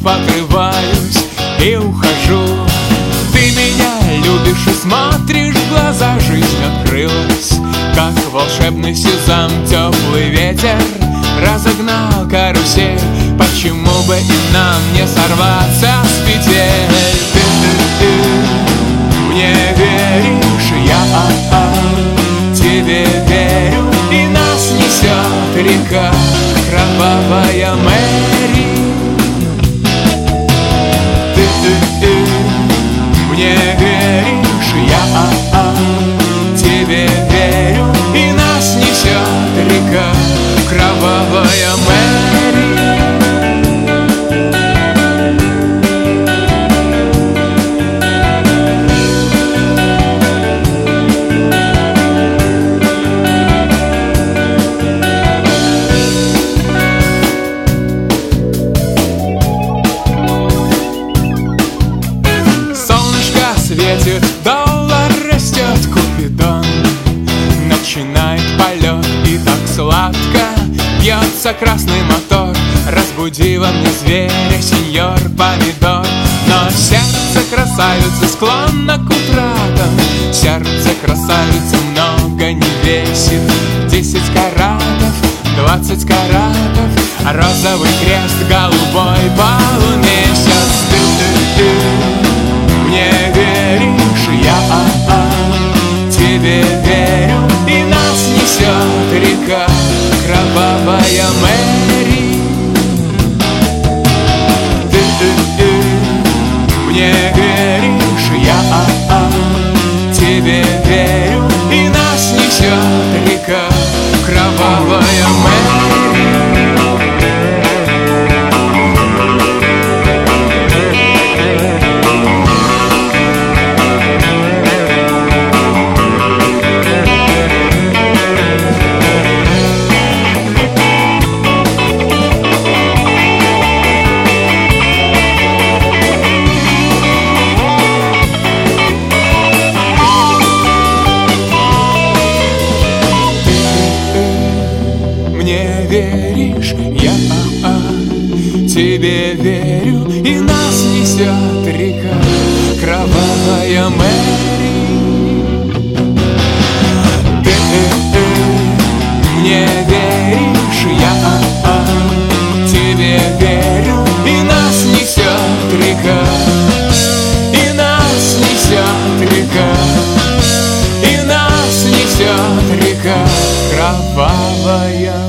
покрываюсь и ухожу. Ты меня любишь и смотришь в глаза, жизнь открылась, как волшебный сезам. Теплый ветер разогнал карусель, почему бы и нам не сорваться с петель? Ты мне веришь, я тебе верю, и нас несет река, кровавая Мэри. Ты мне веришь, я тебе верю, и нас несет река, кровавая Мэри. Светит, доллар растет, Купидон начинает полет, и так сладко бьется красный мотор. Разбуди во мне зверя, сеньор помидор. Но сердце красавицы склонно к утратам, сердце красавицы много не весит. 10 каратов, 20 каратов, розовый крест, голубой полумесяц. Ты мне веришь, я тебе верю, и нас несет река, кровавая Мэри. Ты мне веришь, я тебе верю, и нас несет река, кровавая Мэри. Веришь, я тебе верю, и нас несет река, кровавая Мэри. Ты мне веришь, я тебе верю, и нас несет река, и нас несет река, и нас несет река, кровавая